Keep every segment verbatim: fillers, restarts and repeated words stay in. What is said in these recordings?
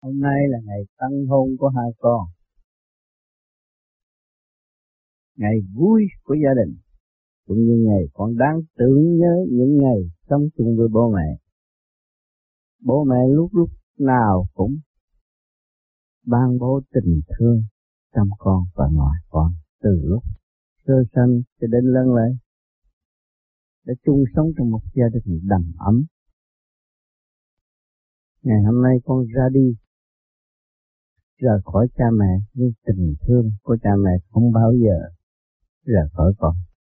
Hôm nay là ngày tân hôn của hai con, ngày vui của gia đình, cũng như ngày con đáng tưởng nhớ những ngày sống chung với bố mẹ. Bố mẹ lúc lúc nào cũng ban bố tình thương trong con và ngoài con, từ lúc sơ sanh cho đến lớn lên, để chung sống trong một gia đình đầm ấm. Ngày hôm nay con ra đi, rời khỏi cha mẹ, nhưng tình thương của cha mẹ không bao giờ rời khỏi con.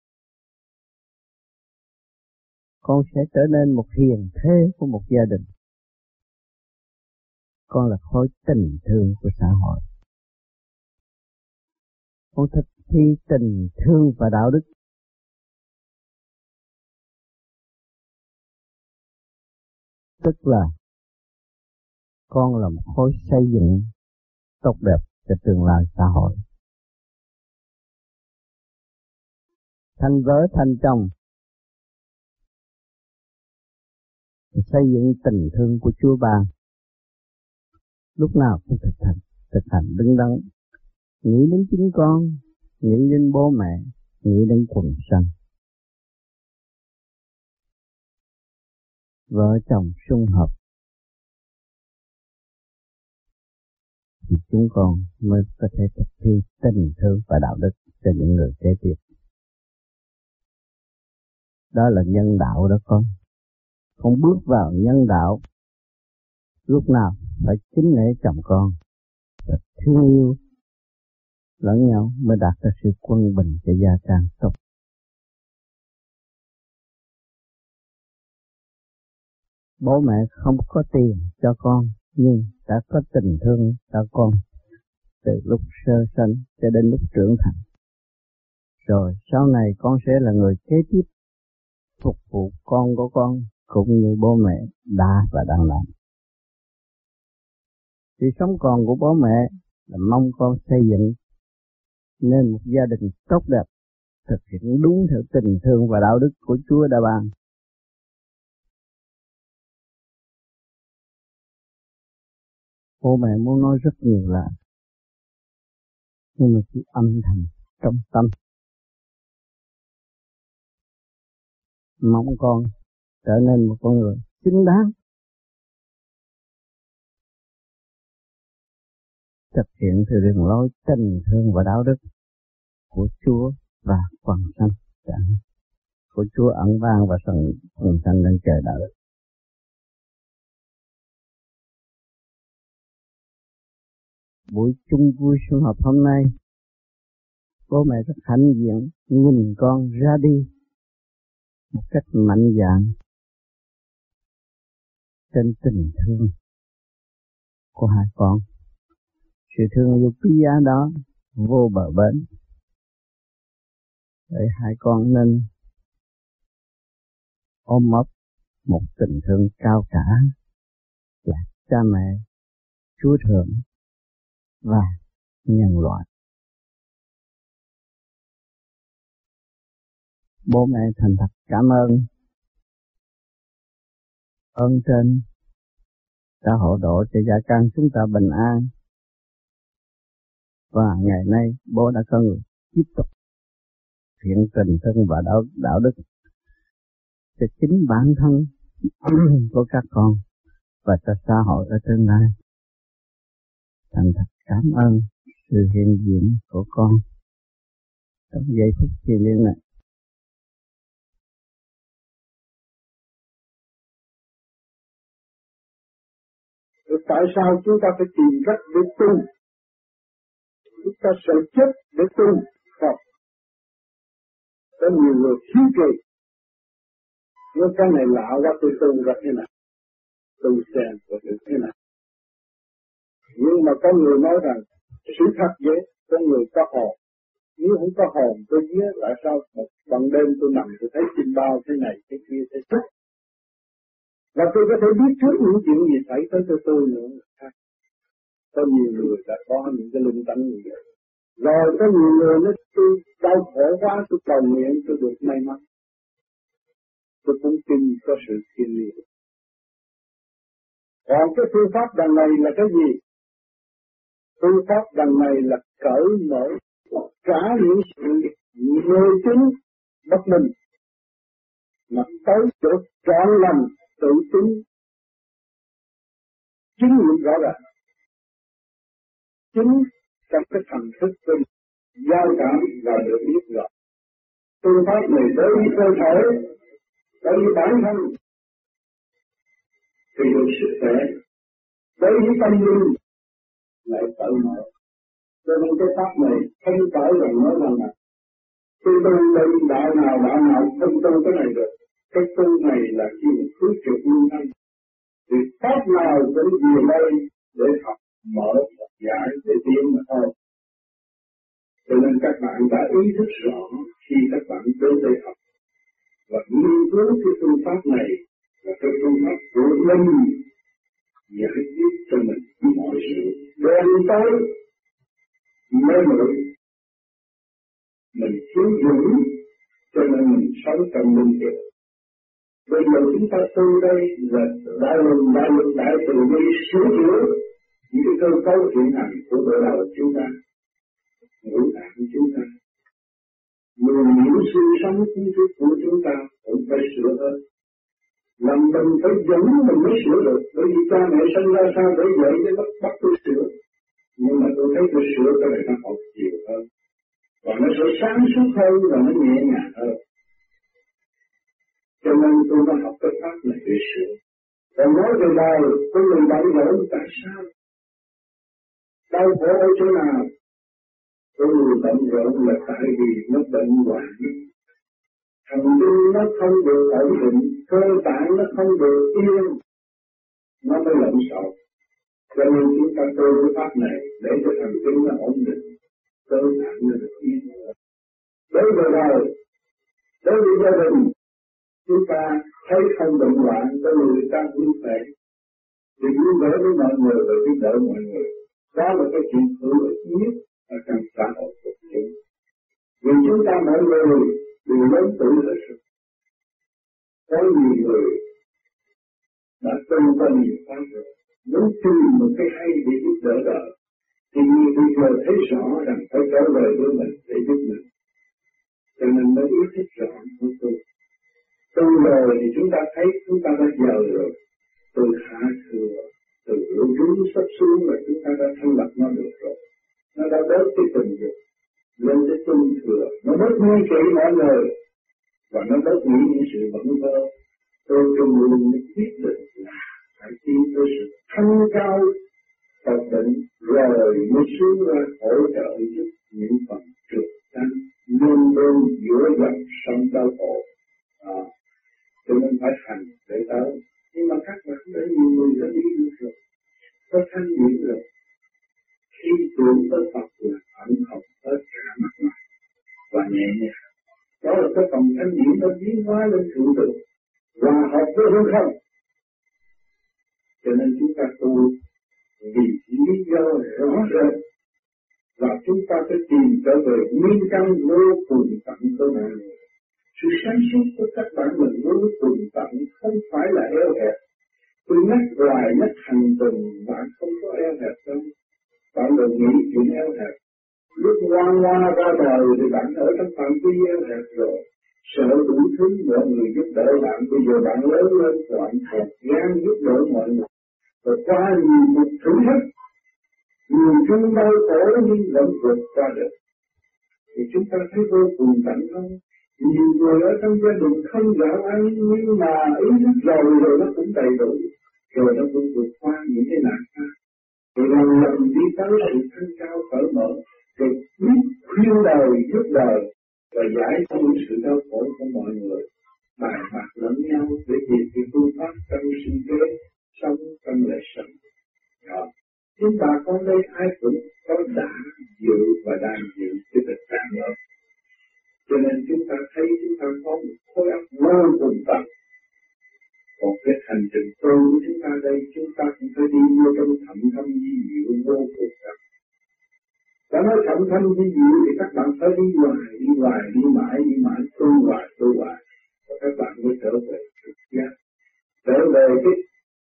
Con sẽ trở nên một hiền thê của một gia đình. Con là khối tình thương của xã hội. Con thực thi tình thương và đạo đức. Tức là con là một khối xây dựng tốt đẹp cho tương lai xã hội. Thành vợ thành chồng, xây dựng tình thương của Chúa ban, lúc nào cũng thực hành, thực hành đứng đắn, nghĩ đến chính con, nghĩ đến bố mẹ, nghĩ đến quần sanh. Vợ chồng sum họp thì chúng con mới có thể thực thi tình thương và đạo đức cho những người kế tiếp. Đó là nhân đạo đó con. Con bước vào nhân đạo, lúc nào phải kính nể chồng con, và thương yêu lẫn nhau mới đạt được sự quân bình cho gia can tốt. Bố mẹ không có tiền cho con, nhưng đã có tình thương cho con từ lúc sơ sanh cho đến lúc trưởng thành. Rồi sau này con sẽ là người kế tiếp phục vụ con của con cũng như bố mẹ đã và đang làm. Sự sống còn của bố mẹ là mong con xây dựng nên một gia đình tốt đẹp, thực hiện đúng theo tình thương và đạo đức của Chúa đã ban. Bố mẹ muốn nói rất nhiều là, nhưng mà chỉ âm thầm trong tâm. Mong con trở nên một con người xứng đáng, thực hiện theo đường lối tình thương và đạo đức của Chúa và quần sanh của Chúa ẩn ban và sân quần sanh đang chờ đợi. Buổi chung vui sum họp hôm nay, bố mẹ rất hãnh diện nhìn con ra đi một cách mạnh dạn trên tình thương của hai con. Sự thương yêu quý giá đó vô bờ bến, để hai con nên ôm ấp một tình thương cao cả là cha mẹ, Chúa Thượng và nhân loại. Bố mẹ thành thật cảm ơn ơn trên đã hộ độ cho gia can chúng ta bình an, và ngày nay bố đã có người tiếp tục hiện tình thương và đạo, đạo đức cho chính bản thân của các con và cho xã hội ở tương lai. Thành thật cảm ơn sự hiện diện của con trong giây phút thiêng liêng này. Rồi tại sao chúng ta phải tìm cách để tu? Chúng ta sợ chết để tu, không? Có nhiều người hiếu kỳ, nói cái này lạ quá, tôi tu ra thế nào, tu xem và được thế nào. Nhưng mà có người nói rằng sự thật vậy, có người có hồn. Nếu không có hồn tôi biết tại sao một ban đêm tôi nằm tôi thấy chim bao thế này thế kia thế chết. Và tôi có thể biết trước những chuyện gì xảy tới cho tôi nữa. Có nhiều người đã có những cái linh tánh như vậy. Rồi có nhiều người nói tôi đau khổ quá, tôi cầu nguyện tôi được may mắn. Tôi cũng tin có sự thiên liêng. Còn cái phương pháp đằng này là cái gì? Phương pháp đằng này là cởi mở cả những sự mê tín bất minh, mà tới chỗ trọn lành tự tính chứng nghiệm rõ ràng. Chính trong cái thần thức của giao cảm và được biết rõ. Phương pháp này đối với cơ thể, đối với bản thân thì được sức khỏe, đối với tâm linh lại tự mở. Cho nên cái pháp này không phải là nói rằng là tôi tu lên đạo nào đạo nào không tu cái này được. Cái tu này là khi một thứ trực nguyên thanh. Thì pháp nào cũng về đây để học mở Phật giải để tiến mà thôi. Cho nên các bạn đã ý thức rõ khi các bạn đến đây học và nghiên cứu cái phương pháp này là cái phương pháp của mình giải quyết cho mình mọi sự đem tới mê muội. Mình thiếu dũng cho nên mình sống trong linh thiện. Bây giờ chúng ta tu đây là đại lực đại lực đại từ bi sửa chữa những cái cơ cấu hiện hành của đời đầu chúng ta, ngũ tạng của chúng ta, người những sinh sống kiến thức của chúng ta cũng phải sửa hơn. Làm mình phải dẫn mình mới sửa được, bởi vì cha mẹ sinh ra sao để dạy để bắt bắt tôi sửa, nhưng mà tôi thấy tôi sửa cái này nó học nhiều hơn, và nó sẽ sáng suốt hơn và nó nhẹ nhàng hơn. Cho nên tôi đã học cái pháp này để sửa. Còn nói về đời, có người bận rộn tại sao? Đau khổ ở chỗ nào? Có người bận rộn là tại vì nó bệnh hoạn. Thần kinh nó không được ổn định, cơ tạng nó không được yên, nó mới lộn xộn. Cho nên chúng ta tu cái pháp này để cho thần kinh nó ổn định, cơ tạng nó được yên. Đối với đời, đối với gia đình, chúng ta thấy không bệnh hoạn, có người ta vui vẻ, thì vui vẻ với mọi người và giúp đỡ mọi người. Đó là cái chuyện hữu ích nhất ở trong xã hội của chúng. Vì chúng ta mọi người đều lớn tuổi hết rồi. Có nhiều người đã từng có nhiều pháp rồi, muốn tìm một cái hay để giúp đỡ đời, thì như bây giờ thấy rõ rằng phải trở về với mình để giúp mình. Cho nên mới ý thức rõ của tôi. Tu rồi thì chúng ta thấy chúng ta đã giàu rồi, từ hạ thừa, từ lũ rú sắp xuống là chúng ta đã thành lập nó được rồi. Nó đã bớt cái tình dục, lên tới trung thừa, nó bớt nguy kỵ mọi người, và nó bớt nghĩ những sự vẩn vơ. Tôi trong luôn quyết định là phải tiến tới sự thanh cao, tập định, rồi mới xuống ra hỗ trợ giúp những phần trượt tăng, luôn luôn giữa dòng sông đau khổ. À, cho nên phải hành để tới. Nhưng mà các bạn đã nhiều người đã đi được rồi, có thanh nhị rồi. Khi tưởng tới Phật là ẩn học hết cả mặt ngoài và nhẹ nhàng. Đó là cái phần thanh nhị nó biến hóa lên thượng tự, hòa hợp với hư không. Cho nên chúng ta tu vì lý do rõ rệt và chúng ta phải tìm trở về nguyên căn vô cùng tận của mọi người. Sự sáng suốt của các bạn là vô cùng tận, không phải là eo hẹp. Tôi nhắc hoài nhắc hành trình, bạn không có eo hẹp đâu. Bạn đừng nghĩ chuyện eo hẹp. Lúc ngoan ngoa ra đời thì bạn ở trong phạm vi eo hẹp rồi. Sợ đủ thứ mọi người giúp đỡ bạn. Bây giờ bạn lớn lên bạn thật gan giúp đỡ mọi người. Rồi qua nhiều một thử thách, nhiều chung đau khổ nhưng vẫn vượt qua được. Thì chúng ta thấy vô cùng tận không? Nhiều người ở trong gia đình không dạo ăn, nhưng mà ý thức rồi rồi nó cũng đầy đủ, rồi nó cũng vượt qua những cái nạn khác. Rồi lần lần đi tới sự thanh cao cởi mở, rồi biết khuyên đời, giúp đời, và giải cho những sự đau khổ của mọi người. Bài bạc lẫn nhau để tìm cái phương pháp trong sinh kế, sống trong đời sống. Đó. Chính bà con đây ai cũng có đã dự và đang dự cái thực trạng đó. Cho nên chúng ta thấy chúng ta có một khối óc vô cùng tận. Còn cái hành trình tu của chúng ta đây, chúng ta cũng phải đi vô trong thậm thâm di diệu vô cùng tận. Đã nói thậm thâm di diệu thì các bạn phải đi hoài, đi hoài, đi mãi, đi mãi, tu hoài, tu hoài. Và các bạn mới trở về thực giác. Trở về cái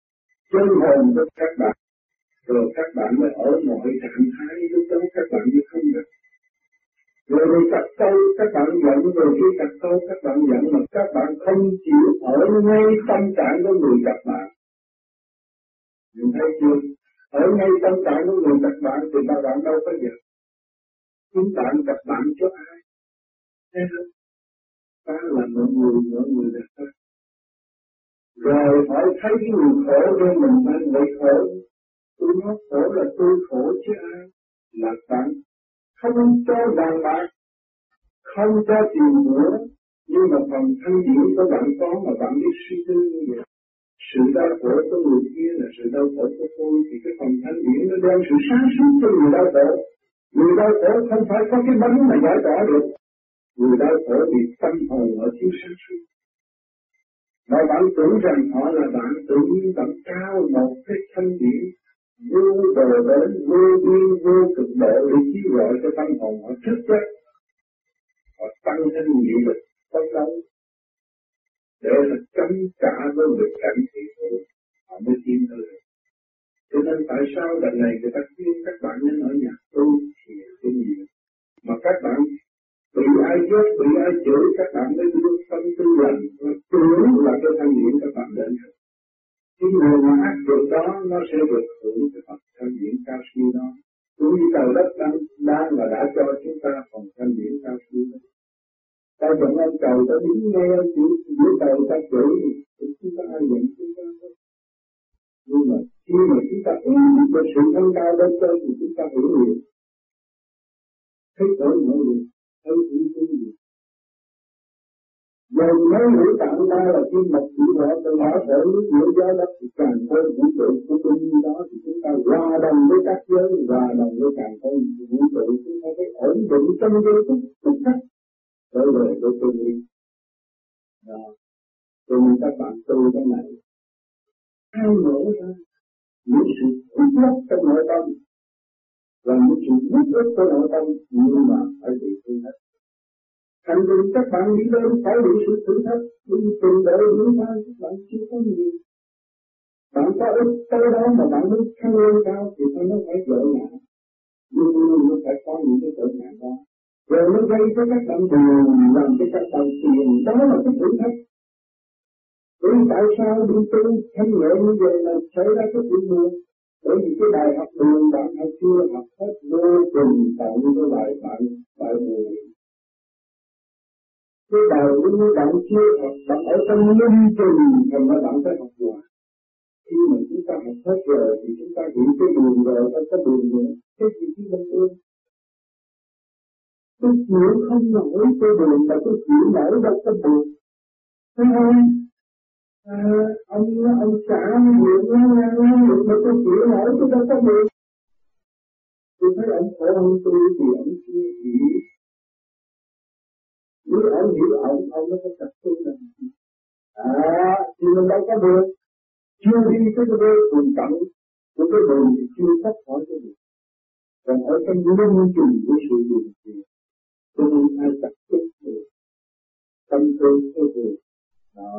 chân hồn của các bạn, rồi các bạn mới ở mọi trạng thái, lúc đó các bạn mới không được. Rồi người chặt câu các bạn giận, rồi khi chặt câu các bạn giận mà các bạn không chịu ở ngay tâm trạng của người chặt bạn. Mình thấy chưa? Ở ngay tâm trạng của người chặt bạn thì các bạn đâu có giận. Chúng bạn chặt bạn cho ai? Thấy không? Ta là mọi người, mọi người là ta. Rồi phải thấy cái người khổ nên mình đang bị khổ. Tôi nói khổ là tôi khổ chứ ai? Là bạn không cho vàng bạc, không cho tiền nữa, nhưng mà phần thanh điển của bạn có mà bạn biết suy tư như vậy. Sự đau khổ của người kia là sự đau khổ của tôi, thì cái phần thanh điển nó đem sự sáng suốt cho người đau khổ. Người đau khổ không phải có cái bánh mà giải tỏa được. Người đau khổ vì tâm hồn ở thiếu sáng suốt. Mà bạn tưởng rằng họ là bạn, tự nhiên bạn cao một cái thanh điển vô bờ bến, vô biên, vô cực độ để chi gọi cho tâm hồn họ thức giấc. Họ tăng thêm nghị lực phấn đấu để là chống trả với việc cảnh thị khổ, họ mới tiến tới được. Cho nên tại sao lần này người ta khuyên các bạn nên ở nhà tu thiền cái nhiều, mà các bạn bị ai ghét, bị ai chửi, các bạn mới đưa tâm tư lành và tưởng là cái thanh điển các bạn đến được. Cái người mà ác dụng đó nó sẽ được hưởng cái phần thanh điển cao siêu đó. Cũng như trời đất đang, đang và đã cho chúng ta phần thanh điển cao siêu đó. Ta giận ông trời, ta đứng nghe chữ giữa trời ta chửi thì chúng ta ai giận chúng ta thôi. Nhưng mà khi mà chúng ta ứng dụng cái sự thanh cao đến trên thì chúng ta hiểu liền. Thích đổi mọi việc, thấy ý chí gì. Dầu mấy ngũ tạng ta là kim mạch chỉ rõ, tôi nói ở nước giữa gió đất thì càng khôn vũ trụ của tôi như đó thì chúng ta hòa đồng với các giới, hòa đồng với càng khôn vũ trụ, chúng ta phải ổn định trong giới thức tất cả. Trở về với tương lý. Đó. Cho nên các bạn tu cái này, khai mở ra những sự hút lấp trong nội tâm và những sự hút lấp trong nội tâm, nhưng mà phải bị thử thách. Thành vì các bạn đi đến phải bị sự thử thách, vì trình độ những ai các bạn chưa có nhiều. Bạn có ít tới đó mà bạn muốn thăng lên cao thì nó phải dỡ ngã, nhưng nó phải có những cái dỡ ngã đó. Rồi nó gây cho các bạn buồn, làm cho các bạn phiền, đó là cái thử thách. Vì tại sao đi tu thanh nhẹ như vậy là xảy ra cái chuyện buồn? Bởi vì cái bài học buồn bạn hay chưa học hết vô cùng tận cái bài bạn bài buồn. Cái bài như bạn chưa học, bạn ở trong linh trình thành ra bạn phải học hoài. Khi mà chúng ta học hết rồi thì chúng ta hiểu cái buồn rồi, không có buồn nữa. Cái gì chứ không ơn? Tôi chịu không nổi cái buồn mà tôi chịu nổi đâu có buồn. Thấy không? À, ông ông xã buồn nó ngang buồn mà tôi chịu nổi tôi đâu có buồn. Tôi thấy ông khổ hơn tôi thì ông chưa hiểu. Nếu ông hiểu ông, ông nó có tập trung là à, thì mình đâu có buồn. Chưa đi tới cái đôi buồn tận của cái buồn thì chưa thoát khỏi cái buồn. Còn ở trong linh trình của sự buồn thì cho nên ai tập trung được tâm tư cái buồn. Đó.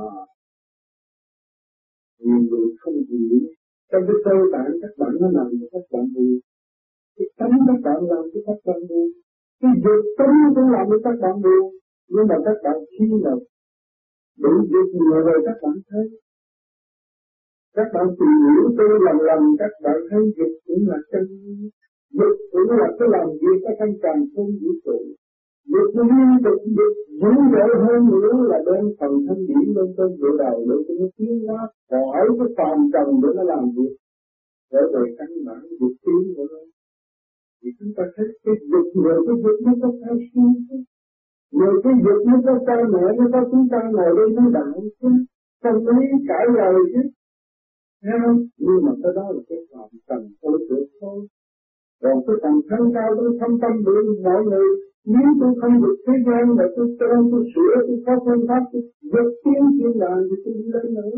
Nhiều người không hiểu trong cái cơ bản các bạn nó làm cho các bạn buồn, cái tánh các bạn làm cho các bạn buồn, cái việc tánh cũng làm cho các bạn buồn, nhưng mà các bạn khi nào bị việc nhiều rồi các bạn thấy, các bạn tìm hiểu tôi lần lần các bạn thấy việc cũng là chân, việc cũng là cái làm việc ở trong càng không vũ trụ, việc liên tục việc dữ dội hơn nữa là đem phần thanh điển lên trên địa đầu để cho nó tiến hóa khỏi cái phàm trần để nó làm việc để về căn bản việc tiến của nó. Thì chúng ta thấy cái việc nhiều cái việc nó có cao siêu chứ, nhiều cái việc nó có cha mẹ nó có chúng ta ngồi đây nói đạo chứ, không có lý cãi lời chứ, thấy không? Nhưng mà cái đó là cái phàm trần thôi được thôi. Còn cái phần thanh cao tôi thâm tâm được mọi người. Nếu tôi không được thế gian mà tôi trông tôi sửa tôi có phương pháp tôi vượt tiến thiên đàng thì tôi đi lên nữa.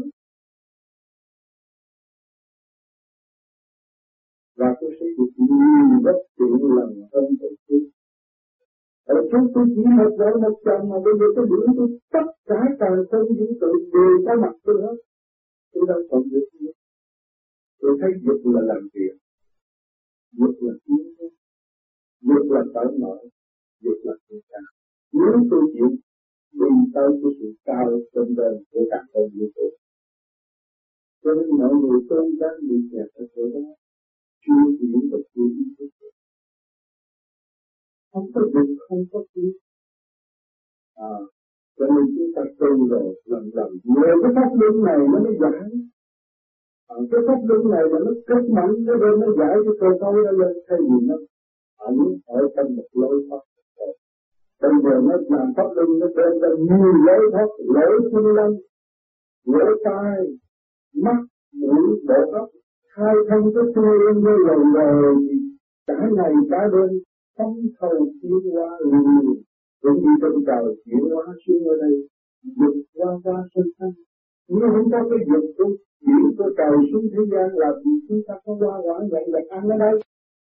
Và tôi sẽ được nhiều bất tiện lần hơn từ trước. Ở trước tôi chỉ một vợ một chồng mà bây giờ tôi biểu tôi tất cả càng không vũ trụ đều có mặt tôi hết. Tôi đâu còn được nữa. Tôi thấy dục là làm việc, dục là tiến, dục là cởi mở, dục là tự cao. Nếu tôi chịu đi tới cái sự cao trên đời của cả con vũ trụ, cho nên mọi người tôn giáo bị kẹt ở chỗ đó, chưa hiểu được chưa ý thức được. Không có dục, không có tiến. À, cho nên chúng ta tu rồi lần lần nhờ cái pháp luân này nó mới giải. À, cái pháp luân này là nó kết mạnh nó đem nó giải cái cơ cấu đó lên, thay vì nó ẩn ở trong một lối thoát. Bây giờ nó làm pháp luân nó đem ra nhiều lối thoát, lối thiên lâm, lối tai, mắt, mũi, bộ óc, hai thân cái tư như lần rồi cả ngày cả đêm sống thâu tiến hóa liền. Cũng như trong trời chuyển hóa xuống ở đây, dục qua qua sân sanh. Nếu không có cái dục của chuyển của trời xuống thế gian là vì chúng ta có qua quả vậy là ăn ở đây.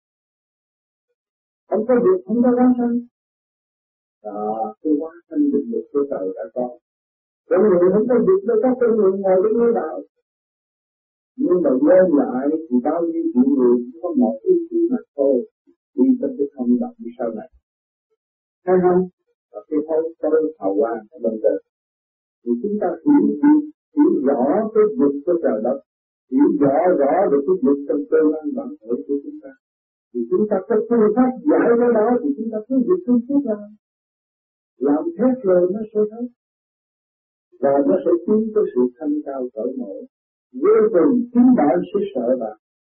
Không có dục, không có hóa sanh. Đó, cái hóa sanh định lực của trời đã có. Con người không có dục đâu, có con người ngồi với người đạo. Nhưng mà lên lại thì bao nhiêu chuyện người cũng có một ý chí mà thôi. Đi tới cái không động như sau này. Thấy không? Và cái hối tới hào quang ở bên trên. Thì chúng ta hiểu, hiểu, hiểu rõ cái dục của trời đất, hiểu rõ rõ được cái dục trong cơ năng bản thể của chúng ta. Thì chúng ta có phương pháp giải cái đó thì chúng ta cứ việc tu tiếp ra. Làm hết rồi nó sẽ hết. Và nó sẽ tiến tới sự thanh cao cởi mở. Vô cùng chính bạn sẽ sợ bạn.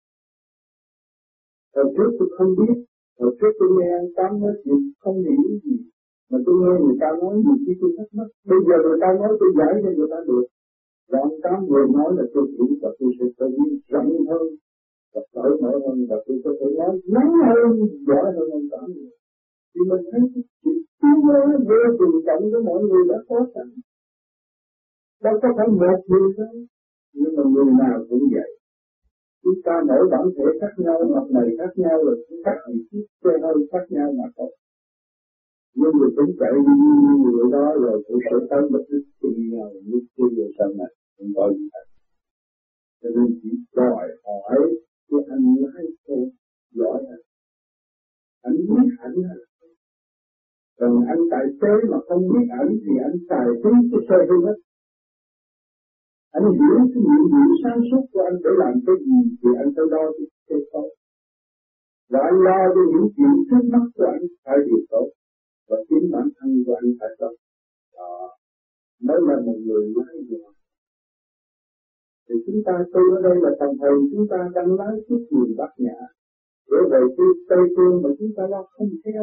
Hồi trước tôi không biết, hồi trước tôi nghe anh Tám nói chuyện không hiểu gì. Mà tôi nghe người ta nói nhiều khi tôi thắc mắc. Bây giờ người ta nói tôi giải cho người ta được. Và ông Tám vừa nói là tôi hiểu và tôi sẽ tự nhiên rộng hơn và cởi mở hơn và tôi có thể nói ngắn hơn, giỏi hơn ông Tám. Thì mình thấy cái chuyện tiến hóa vô cùng trọng của mọi người đã có sẵn. Đâu có phải một người đâu, nhưng mà người nào cũng vậy. Chúng ta mỗi bản thể khác nhau, mặt mày khác nhau, rồi các vị trí xe hơi khác nhau mà thôi. Nhưng người cũng chạy đi như người đó rồi cũng sẽ tới một cái gì nào, lúc kia rồi sau này, không có gì hết. Cho nên chỉ đòi hỏi cái anh lái xe giỏi hơn. Anh biết ảnh là còn anh tài xế mà không biết ảnh thì anh tài phí cái xe hư hết. Anh hiểu cái nhiệm vụ sáng suốt của anh để làm cái gì thì anh phải đo cái xe tốt. Và anh lo cho những chuyện trước mắt của anh phải điều tốt. Và chính bản thân của anh phải tốt. Đó mới là một người lái đường. Thì chúng ta tu ở đây là tầm thời chúng ta đang lái chiếc thuyền Bát Nhã. Để về cái Tây Phương mà chúng ta lo không theo.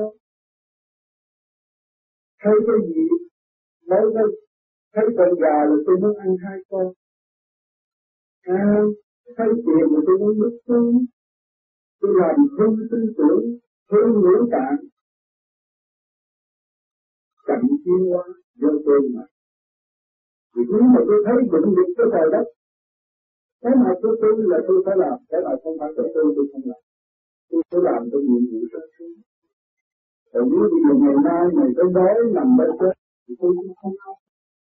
Thấy cái gì? Nói cái thấy con gà là tôi muốn ăn hai con. À, thấy tiền là tôi muốn mất thương. Tôi làm hư tư tưởng, hư ngữ tạng. Chậm tiến hóa do tôi mà. Vì nếu mà tôi thấy bệnh dịch của trời đất, cái nào tôi tôi là tôi phải làm, cái nào không phải tôi tôi tôi không làm. Tôi phải làm cái nhiệm vụ sáng suốt. Còn nếu bây giờ ngày nay ngày tới đói nằm bên trên thì tôi cũng không học.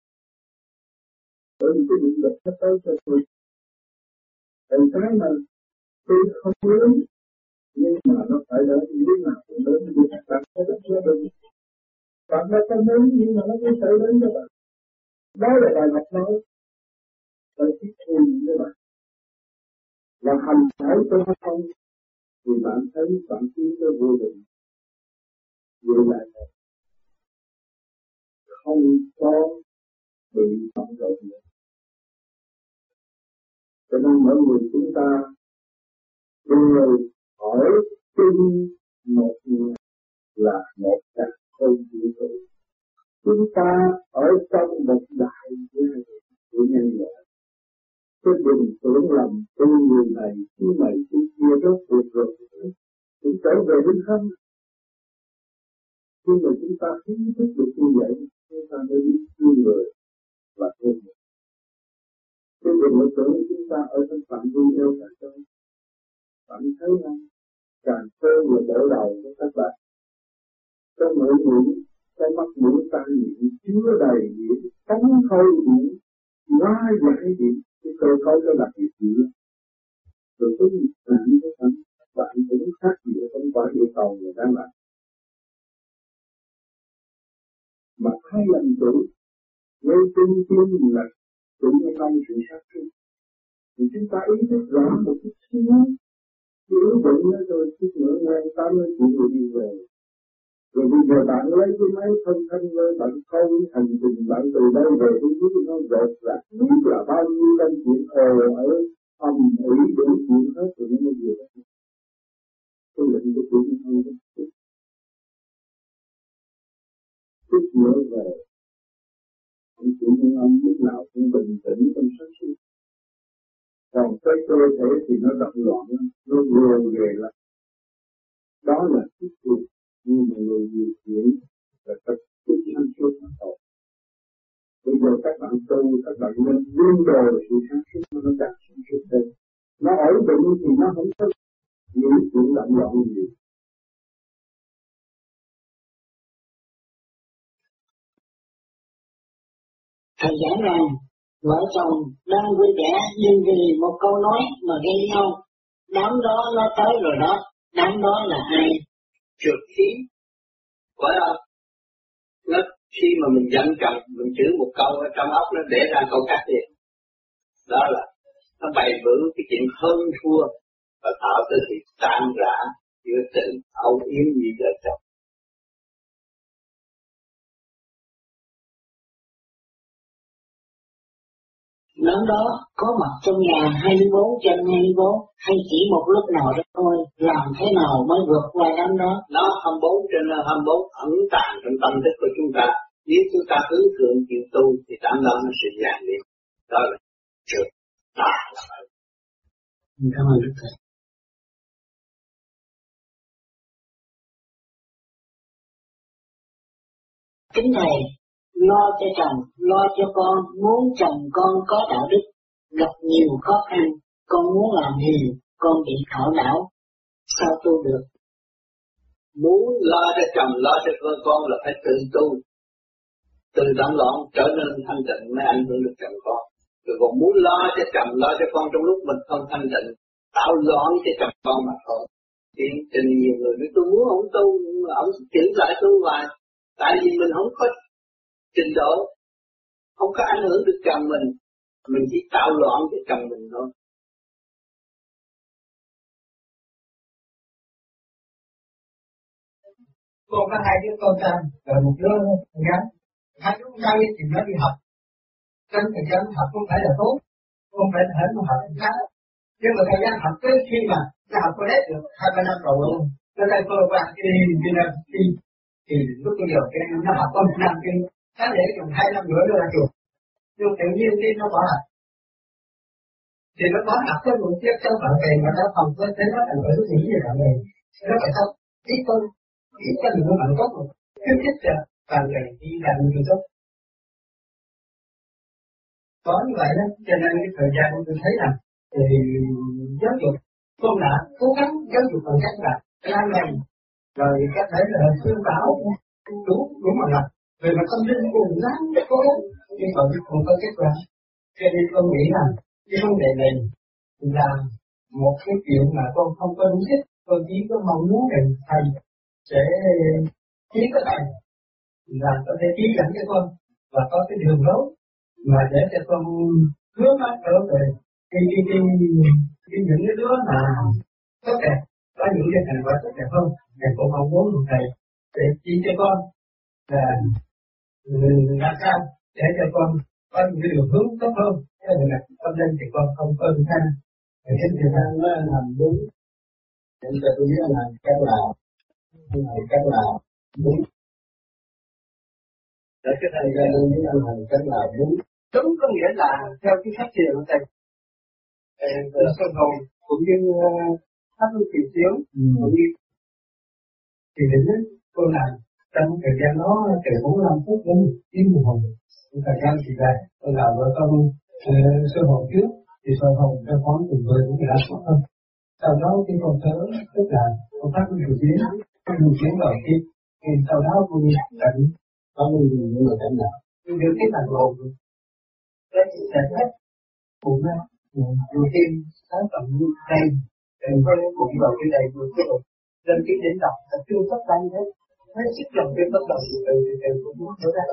Bởi vì cái định lực nó tới cho tôi. Còn cái mà tôi không muốn, nhưng mà nó phải đến lúc nào cũng đến vì các bạn có đất nó đến. Bạn đã không muốn nhưng mà nó cũng sẽ đến cho bạn. Đó là bài học nói. Tôi tiếp thu những cái bạn. Và hành thái tôi không thì bạn thấy bạn tiến tới vô định. Vậy là không có bị phạm tội nữa. Cho nên mỗi người chúng ta đều hỏi tin một người là một cả không vũ trụ. Chúng ta ở trong một đại gia của nhân loại. Chứ đừng tưởng lầm tu người này, tu này, tu kia rốt cuộc rồi. Cũng trở về đến không. Khi mà chúng ta ý thức được như vậy, chúng ta mới biết thương người và thương người. Chứ đừng có tưởng chúng ta ở trong phạm vi yêu cả trơn. Bạn thấy không? Càng khôn là bộ đầu của các bạn. Trong mũi mũi, trong mắt mũi tai miệng chứa đầy điện, phóng khơi điện, hóa giải điện, cái cơ cấu đó là việc gì? Rồi có những bạn có bạn, bạn cũng khác gì ở trong quả địa cầu người ta làm. Mà hai lần chủ, ngay trên tiên là chủ hay không sự sát sinh. Thì chúng ta ý thức rõ một chút xíu, cái ý định đó rồi chút nữa ngoan tám mươi chuyện rồi đi về. Rồi bây giờ bạn lấy cái máy thông thanh lên, bạn câu hành trình bạn từ đây về đi dưới nó rột rạc, biết là bao nhiêu năm chuyện ồ ở âm ỉ đủ chuyện hết rồi nó mới về. Cái lệnh của chủ nhân không có chút. Chút nữa về, ông chủ nhân ông lúc nào cũng bình tĩnh trong sáng suốt. Còn cái cơ thể thì nó động loạn, nó ruồn về lắm. Đó là chút chuyện, nhưng mà người điều khiển là tập chút sáng suốt mà thôi. Bây giờ các bạn tu, các bạn nên liên đồ sự sáng suốt nó càng sáng suốt hơn. Nó ổn định thì nó không có những chuyện động loạn gì. Thầy giảng rằng vợ chồng đang vui vẻ nhưng vì một câu nói mà gây nhau, đám đó nó tới rồi đó, đám đó là ai? Trượt khí, phải không? Nó khi mà mình giận chồng, mình chửi một câu ở trong óc nó để ra câu khác liền. Đó là nó bày bữ cái chuyện hơn thua và tạo tới sự tan rã giữa tình âu yếm như vợ chồng. Đám đó có mặt trong nhà hai mươi bốn trên hai mươi bốn hay chỉ một lúc nào đó thôi, làm thế nào mới vượt qua đám đó? Nó hai mươi bốn trên hai mươi bốn ẩn tàng trong tâm thức của chúng ta. Nếu chúng ta hướng thượng chịu tu thì đám đó nó sẽ giảm đi. Đó là trượt tà là vậy. Cảm ơn Đức Thầy. Kính Thầy, lo cho chồng, lo cho con, muốn chồng con có đạo đức, gặp nhiều khó khăn, con muốn làm hiền, con bị khảo não, sao tu được? Muốn lo cho chồng, lo cho con con là phải tự tu. Từ động loạn trở nên thanh tịnh mới ảnh hưởng được chồng con. Rồi còn muốn lo cho chồng, lo cho con trong lúc mình không thanh tịnh, tạo loạn cho chồng con mà thôi. Thì trình nhiều người nói tôi muốn ông tu, nhưng mà ông chửi lại tôi hoài. Tại vì mình không có trình độ, không có ảnh hưởng được chồng mình, mình chỉ tạo loạn cho chồng mình thôi. Con có hai đứa con trai và một đứa con gái. Hai đứa con trai thì nó đi học. Trong thời gian học không phải là tốt, không phải là hết nó học khác. Nhưng mà thời gian học tới khi mà nó học có hết được hai ba năm rồi luôn. Nó đây cô bạn đi đi ra đi thì lúc bây giờ cái nó học có một năm đi, tháng để dùng hai năm nữa nó ra trường. Nhưng tự nhiên đi nó bỏ học. Thì nó bỏ học với một chiếc trong bạn bè mà nó không có thế nó thành phải suy nghĩ về bạn bè. Nó phải không? Ít thôi. Ít cho mình bạn tốt rồi, khuyến khích cho bạn bè đi làm điều tốt. Có như vậy đó, cho nên cái thời gian tôi thấy rằng thì giáo dục tôn đã cố gắng giáo dục bằng cách là lan ngành, rồi có thể là khuyên bảo đủ đúng mà làm. Về mặt tâm linh cũng lắm cố gắng, nhưng mà không có kết quả. Cho nên tôi nghĩ rằng cái vấn đề này là một cái chuyện mà con không có đúng thích, con chỉ có mong muốn rằng thầy sẽ chỉ có thầy là có thể chỉ dẫn cho con và có cái đường lối mà để cho con hướng mắt trở về cái cái cái cái những cái đứa mà tốt đẹp, có những cái thành quả tốt đẹp hơn, thì con mong muốn của thầy để chỉ cho con là làm sao để cho con có những cái đường hướng tốt hơn. Cái này là tâm linh thì con không có được thay, thì cái điều này nó làm đúng. Nên cho tôi biết là cách nào, cách nào đúng. Để cái này ra nên những anh hành cách nào đúng. Đúng có nghĩa là theo cái pháp thiền của thầy. Về sân hồn cũng như pháp luân thiền chiếu cũng như thì đến cô làm trong thời gian đó từ bốn mươi lăm phút đến một tiếng đồng hồ. Thời gian thì về tôi làm với con sơ hồn trước thì sơ hồn cho khoảng từ mười đến mười lăm phút thôi. Sau đó cái con thở tức là con pháp luân thiền chiếu cái luồng chiếu đầu tiên thì sau đó con cảnh có những người cảnh nào được cái thành hồn đấy thì sẽ hết cũng Đầu tiên sáng tận như đây, đừng có lấy bụng vào cái này vừa cái bụng. Lên cái đến đọc tập trung tất cả như thế, hết sức lòng cái bất đồng từ từ từ cũng muốn trở ra.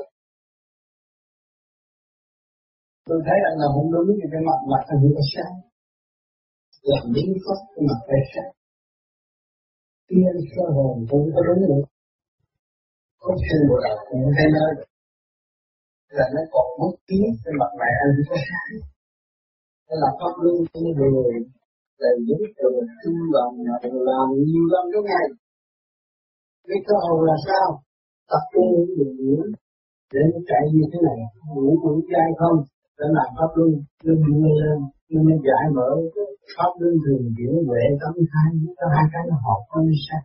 Tôi thấy anh là không đúng như cái mặt mặt anh như cái sáng, làm biến pháp cái mặt cái sáng. Khi anh sơ hồn cũng có đúng nữa, có sự bộ đạo cũng hay nói là nó còn mất tiếng trên mặt mày anh như cái sáng. Nó là pháp luân của người, là những trường tu lòng làm nhiều lắm trong ngày. Cái cơ hội là sao? Tập trung những điều để nó chạy như thế này, ngủ cũng dai không, để làm pháp luân, nó đưa lên, nó giải mở pháp luân thường chuyển huệ tâm hai, có hai cái nó hợp không sao.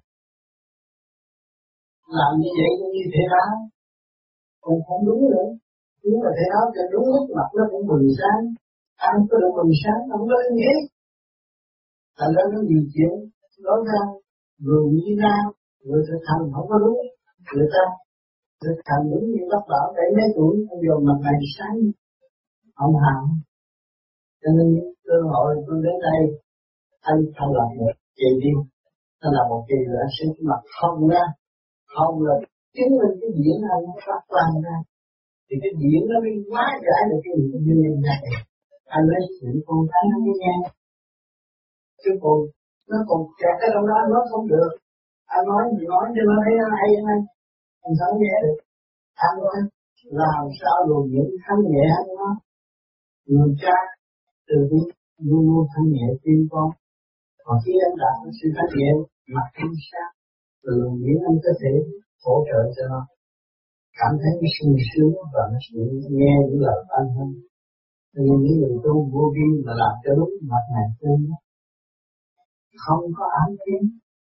Làm như vậy cũng như thế đó, cũng không đúng nữa. Nếu mà thế đó cho đúng lúc mặt nó cũng bừng sáng, ăn có được bừng sáng, không có ý nghĩa. Thành ra nó nhiều chuyện, nói ra, người như nào, người thực hành không có đúng, người ta thực hành đúng như bác bảo bảy mấy tuổi, không giờ mặt này sáng, ông hào. Cho nên cơ hội tôi đến đây, anh thành lập một kỳ đi, thành lập một kỳ là anh sẽ mặt không ra, không là chứng minh cái diễn anh phát quan ra, thì cái diễn nó mới hóa giải được cái những duyên này. Anh lấy sự con thấy nó mới nghe, chứ còn nó còn kẹt cái trong đó nó không được. Anh nói gì nói cho nó thấy nó hay anh, anh sao nghe được? Anh nói làm sao rồi những thanh nhẹ anh nó, người cha từ bi luôn luôn thanh nhẹ tin con. Còn khi anh đạt được sự thanh nhẹ mặt thanh sáng, từ những anh có thể hỗ trợ cho nó cảm thấy nó sung sướng và nó sẽ nghe những lời anh hơn. Nên những người tu vô vi mà làm cho đúng mặt này trên đó, không có ám kiến.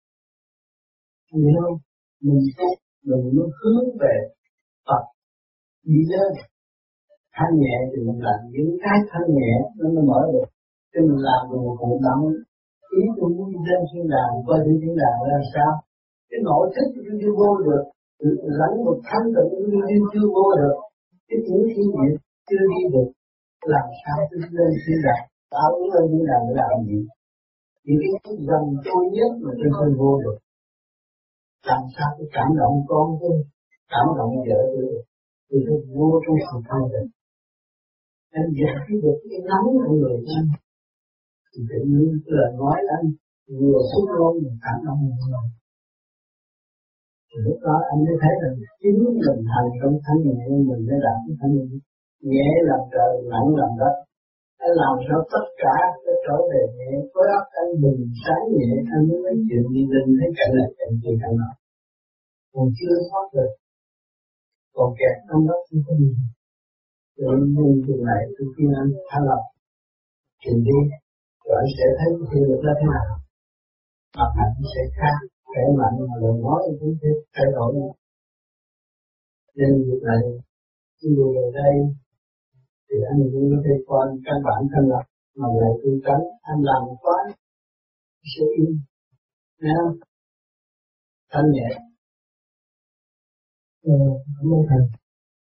Hiểu không? Mình tu, mình muốn hướng về Phật, đi lên. Thanh nhẹ thì mình làm những cái thanh nhẹ nó mới mở được. Chứ mình làm được một hoạt động, ý tôi muốn đi lên thiên đàng, coi đi thiên đàng là sao? Cái nội thức tôi chưa vô được, lãnh một thanh tịnh tôi chưa vô được. Cái tiếng thiên địa chưa đi được, làm sao tôi lên thiên đàng? Tạo lên thiên đàng để làm gì? Thì cái dòng tôi nhất mà tôi không vô được. Làm sao tôi cảm động con tôi, cảm động vợ tôi, tôi phải vô trong sự thanh tịnh. Anh giải được cái nóng của người anh, thì tự nhiên cái lời nói anh vừa xúc luôn cảm động người. Thì lúc đó anh mới thấy rằng chính mình hành trong thanh nhẹ mình mới đạt cái thanh nhẹ. Nhẹ làm trời, nặng làm đất. Anh làm sao tất cả cái trở về nhẹ, có óc anh bình sáng nhẹ, anh mới nói chuyện đi lên thấy cảnh này cảnh kia cảnh nọ. Còn chưa thoát được, còn kẹt trong đó không có gì. Rồi nên chuyện này tôi khuyên anh thay lập chuyện đi, rồi anh sẽ thấy cái được là thế nào. Mặt hạnh sẽ khác, khỏe mạnh mà lời nói cũng sẽ thay đổi. Nên việc này, khi người ở đây, thì anh cũng có thể quan căn bản thân lập, mà lại tu tránh, anh làm quá, sẽ im. Nghe không? Thanh nhẹ. Ờ, cảm ơn thầy.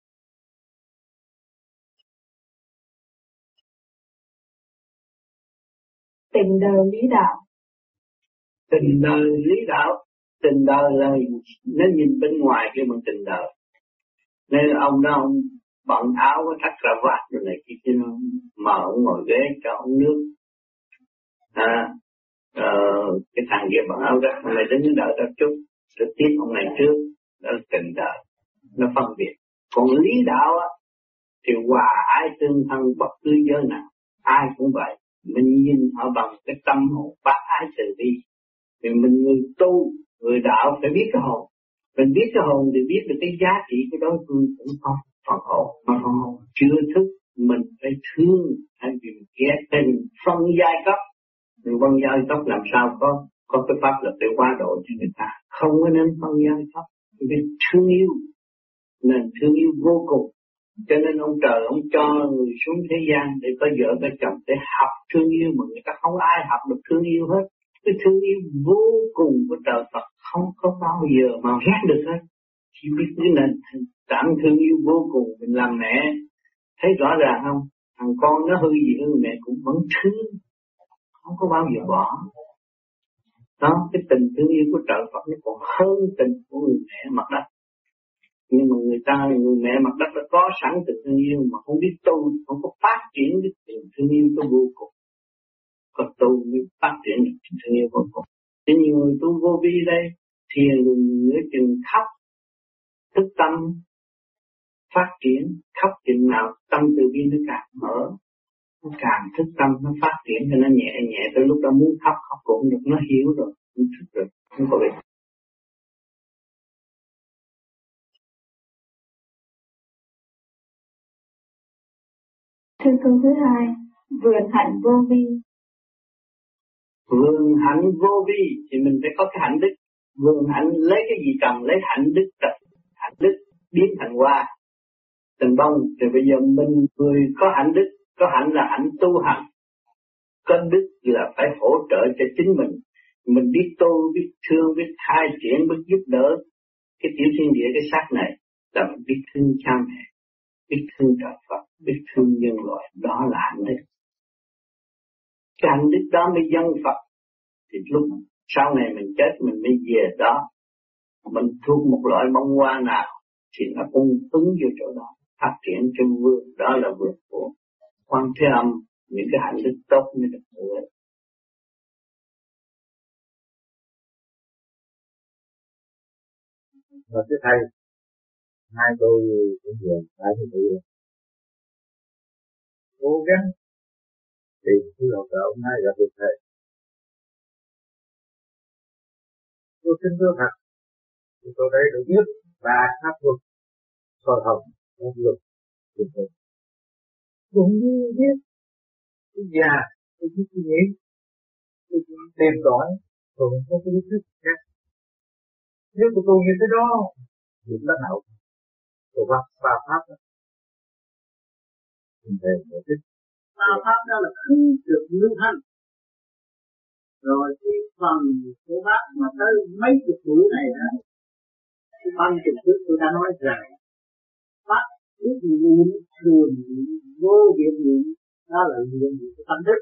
Tình đời lý đạo. Tình đời lý đạo, tình đời là nó nhìn bên ngoài kia bằng tình đời. Nên ông đó ông bận áo có thắt cà vạt rồi này kia chứ nó mà ông ngồi ghế cho ông nước. À, ờ, cái thằng kia bận áo đó, ông này đến đợi đó chút, rồi tiếp ông này trước, đó là tình đời, nó phân biệt. Còn lý đạo á, thì hòa ái tương thân bất cứ giới nào, ai cũng vậy. Mình nhìn họ bằng cái tâm hồn bác ái từ bi. Thì mình người tu, người đạo phải biết cái hồn. Mình biết cái hồn thì biết được cái giá trị của đối phương cũng có phần hồn. Mà phần hồn chưa thức, mình phải thương, hay vì ghét tình, phân giai cấp. Mình phân giai cấp làm sao có có cái pháp lực để qua độ cho người ta. Không có nên phân giai cấp. Vì thương yêu, nên thương yêu vô cùng. Cho nên ông trời ông cho người xuống thế gian để có vợ có chồng để học thương yêu, mà người ta không ai học được thương yêu hết. Cái thương yêu vô cùng của trời Phật không có bao giờ mà ghét được hết. Chỉ biết cái nền tảng thương yêu vô cùng. Mình làm mẹ thấy rõ ràng không? thằng con nó hư gì người mẹ cũng vẫn thương, không có bao giờ bỏ. Đó, cái tình thương yêu của trời Phật nó còn hơn tình của người mẹ mặt đất. Nhưng mà người ta, người mẹ mặt đất đã có sẵn tình thương yêu mà không biết tu, không có phát triển được tình thương yêu của vô cùng. Còn tu mới phát triển được tình thương yêu vô cùng. Thế nhiều người tu vô vi đây, thiền người nửa chừng khóc, thức tâm, phát triển, khóc chừng nào tâm từ bi nó càng mở, nó càng thức tâm, nó phát triển cho nó nhẹ nhẹ, tới lúc đó muốn khóc, khóc cũng được, nó hiểu rồi, nó thức rồi, không có việc. Thư câu thứ hai, vườn hạnh vô vi. Vườn hạnh vô vi thì mình phải có cái hạnh đức. Vườn hạnh lấy cái gì trồng, lấy hạnh đức trồng, hạnh đức biến thành hoa, thành bông. Thì bây giờ mình người có hạnh đức, có hạnh là hạnh tu hành, có đức là phải hỗ trợ cho chính mình. Mình biết tu, biết thương, biết khai triển, biết giúp đỡ cái tiểu thiên địa, cái xác này là mình biết thương cha mẹ, biết thương trời Phật, biết thương nhân loại, đó là hạnh đức. Cái hạnh đức đó mới dân Phật, thì lúc sau này mình chết mình mới về đó, mình thuộc một loại bông hoa nào thì nó cũng ứng vô chỗ đó, phát triển trong vườn, đó là vườn của Quan Thế Âm, những cái hạnh đức tốt như được nữa. Và thưa thầy, hai tôi cũng vừa phải thưa thầy cố gắng tìm sự hỗ trợ hôm nay gặp được thầy. Tôi xin thưa thật, tôi đây được biết ba pháp luật, soi hồng, pháp luật, tình hình. Cũng như biết cái già, cái biết cái nghĩ, cái tìm tỏi, rồi mình có cái lý thức khác. Nếu tụi tôi như thế đó, điểm đó hậu, tôi bắt ba pháp đó. Mình về một thích. Ba pháp đó là khứ trực lưu thanh. Rồi cái phần của bác mà tới mấy chục tuổi này đó, cái ban chục trước tôi đã nói rằng bác biết niệm thường niệm vô việc niệm, đó là niệm của tâm thức.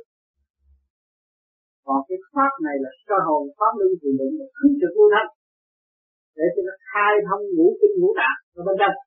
Còn cái pháp này là soi hồn pháp luân thường niệm là khứ trực lưu thanh, để cho nó khai thông ngũ kinh ngũ tạng ở bên trong.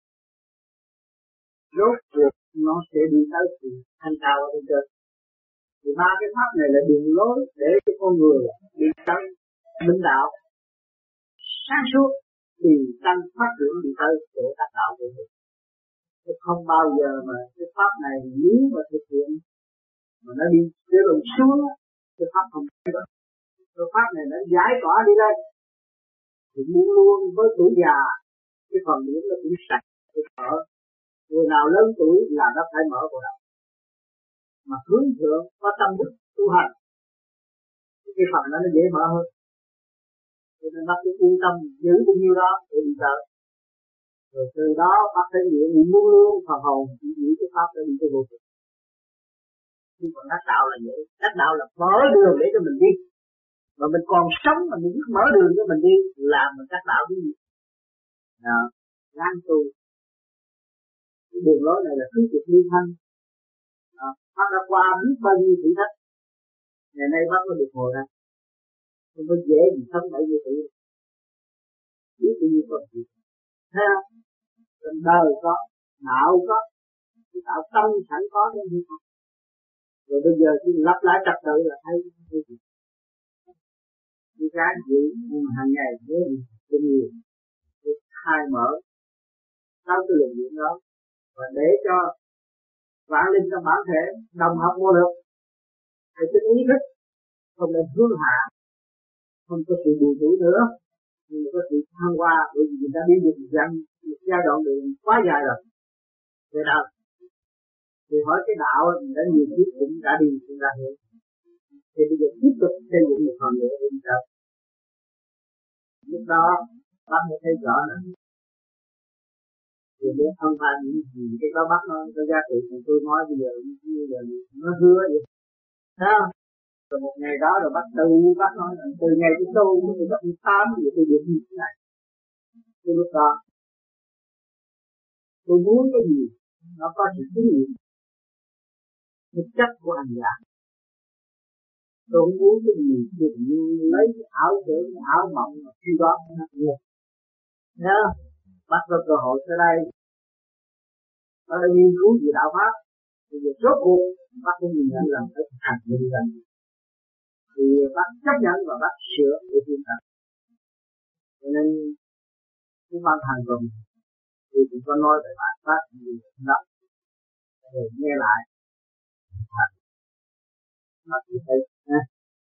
Rốt cuộc nó sẽ đi tới sự thanh cao ở bên trên. Thì ba cái pháp này là đường lối để cho con người đi tới minh đạo sáng suốt, thì tăng phát triển đi tới chỗ tác đạo của mình. Chứ không bao giờ mà cái pháp này nếu mà thực hiện mà nó đi cái đường xuống, cái pháp không phải đó. Cái pháp này nó giải tỏa đi lên, thì muốn luôn với tuổi già cái phần điểm nó cũng sạch, cũng mở. Người nào lớn tuổi là nó phải mở bộ đầu, mà hướng thượng có tâm đức tu hành, cái phần đó nó dễ mở hơn. Cho nên bác cứ yên tâm giữ bao nhiêu đó để đi tới. Rồi từ đó bác thể hiện niệm muốn luôn phần hồn chỉ giữ cái pháp để đi tới vô cùng. Nhưng còn đắc đạo là vậy, đắc đạo là mở đường để cho mình đi. Mà mình còn sống mà mình biết mở đường cho mình đi, làm mình đắc đạo cái gì? Đó, ráng tu. Cái đường lối này là thứ trực liên thanh. Bác đã qua biết bao nhiêu thử thách, ngày nay bác có được ngồi ra, không có dễ gì sống bảy mươi tuổi, biết bao nhiêu phần gì, thấy không? Trong đời có, đạo có, cái đạo tâm sẵn có trong như không. Rồi bây giờ khi lặp lại trật tự là thấy cái gì? Cái cái gì nhưng mà hàng ngày với cái nhiều, cái khai mở, sau cái luận điểm đó, và để cho vạn linh trong bản thể đồng học vô được, thì cái ý thức không nên hướng hạ, không có sự buồn tuổi nữa, nhưng mà có sự thăng hoa, bởi vì người ta đi được một giai, một giai đoạn đường quá dài rồi. Vậy nào? Thì hỏi cái đạo mình đã nhiều kiếp cũng đã đi cũng đã hiểu. Thì bây giờ tiếp tục xây dựng một phần nữa để đi tới. Lúc đó bác mới thấy rõ là thì để không phải những gì cái đó bác nó có giá trị, mà tôi nói bây giờ như giờ nó hứa vậy. Thấy không? Rồi một ngày đó rồi bác từ bác nói là từ ngày tôi tu tôi bắt đi tám vậy tôi được như thế này. Tôi lúc đó tôi muốn cái gì nó có sự chứng nghiệm, thực chất của hành giả. Tôi không muốn cái gì chuyện như lấy cái áo tưởng, cái áo mộng mà khi đó nó nhiều. Nhớ, bắt được cơ hội tới đây. Nó đã nghiên cứu về đạo Pháp. Thì việc rốt cuộc, bác cũng nhìn nhận rằng phải hành như vậy. Thì bác chấp nhận và bác sửa để tiến hành. Cho nên, cái ban hành rồi, thì cũng có nói về bản Pháp như vậy. Rồi nghe lại. Hành. Nó chỉ thấy, nha.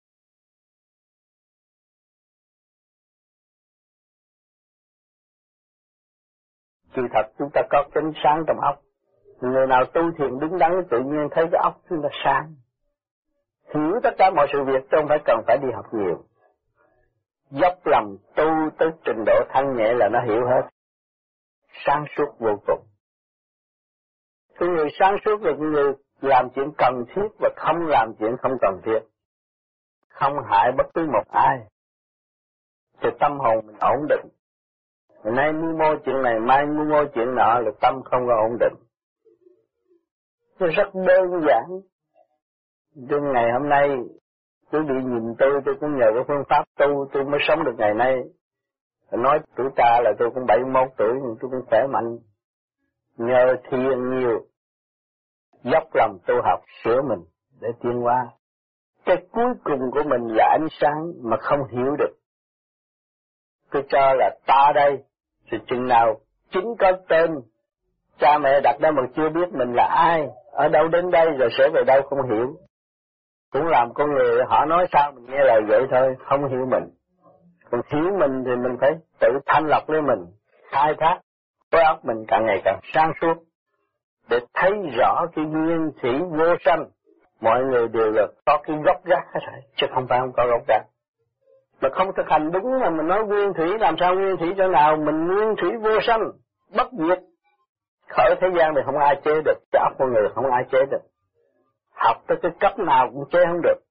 Sự thật chúng ta có ánh sáng trong óc. Người nào tu thiền đứng đắn tự nhiên thấy cái óc chúng ta sáng. Hiểu tất cả mọi sự việc chứ không phải cần phải đi học nhiều. Dốc lòng tu tới trình độ thanh nhẹ là nó hiểu hết. Sáng suốt vô cùng. Cái người sáng suốt là người làm chuyện cần thiết và không làm chuyện không cần thiết. Không hại bất cứ một ai. Thì tâm hồn mình ổn định. Ngày nay mưu mô chuyện này, mai mưu mô chuyện nọ là tâm không có ổn định. Nó rất đơn giản. Trong ngày hôm nay, quý vị nhìn tôi, tôi cũng nhờ cái phương pháp tu, tôi mới sống được ngày nay. Nói tuổi ta là tôi cũng bảy mươi mốt tuổi, nhưng tôi cũng khỏe mạnh. Nhờ thiền nhiều, dốc lòng tu học, sửa mình để tiến hóa. Cái cuối cùng của mình là ánh sáng mà không hiểu được. Tôi cho là ta đây, thì chừng nào chính có tên, cha mẹ đặt đó mà chưa biết mình là ai, ở đâu đến đây rồi sẽ về đâu không hiểu. Cũng làm con người họ nói sao mình nghe lời vậy thôi, không hiểu mình. Còn hiểu mình thì mình phải tự thanh lọc lấy mình, khai thác khối óc mình càng ngày càng sáng suốt, để thấy rõ cái nguyên thủy vô sanh. Mọi người đều là có cái gốc gác hết rồi, chứ không phải không có gốc gác. Mà không thực hành đúng là mình nói nguyên thủy, làm sao nguyên thủy chỗ nào, mình nguyên thủy vô sanh, bất diệt. Khỏi thế gian thì không ai chế được, cái óc con người không ai chế được. Học tới cái cấp nào cũng chế không được.